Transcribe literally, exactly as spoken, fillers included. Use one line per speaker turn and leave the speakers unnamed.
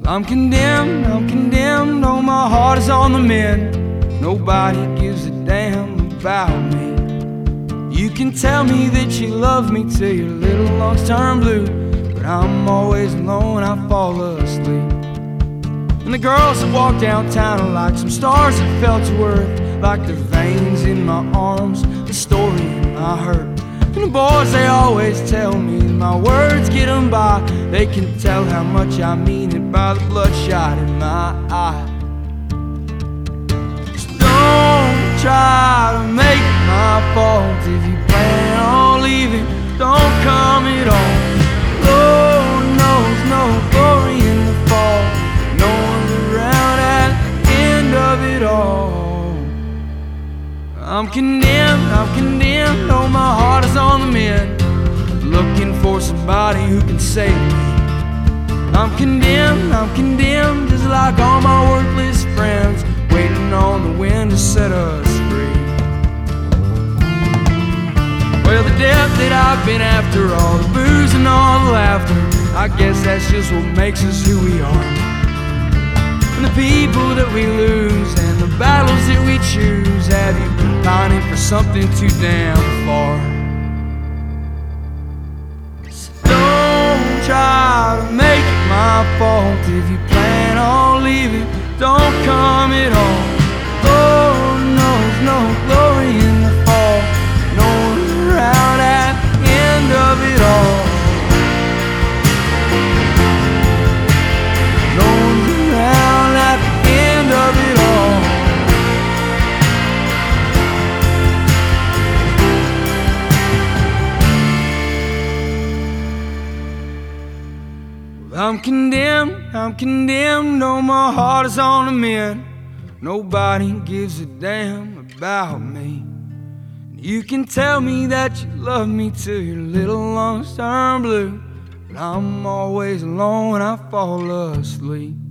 I'm condemned, I'm condemned, oh my heart is on the mend. Nobody gives a damn about me. You can tell me that you love me till your little lungs turn blue, but I'm always alone, I fall asleep. And the girls that walk downtown are like some stars that fell to earth, like the veins in my arms, the story in my hurt. And the boys, they always tell me that my words get them by. They can tell how much I mean it by the bloodshot in my eye. Just don't try to make it my fault. If you plan on leaving, don't come at all. Lord knows no glory in the fall. No one's around at the end of it all. I'm condemned, I'm condemned, oh my heart is on the mend, looking for somebody who can save me. I'm condemned, I'm condemned, just like all my worthless friends, waiting on the wind to set us free. Well, the death that I've been after, all the booze and all the laughter, I guess that's just what makes us who we are. And the people that we lose and the battles that we choose, have you been pining for something too damn far? So don't try to make it my fault. If you plan on leaving, don't come at all. Lord knows no glory in the fall. No one's around at the end of it all. No one's around at the end of it all. I'm condemned, I'm condemned, oh my heart is on the mend. Nobody gives a damn about me. You can tell me that you love me till your little lungs turn blue, but I'm always alone when I fall asleep.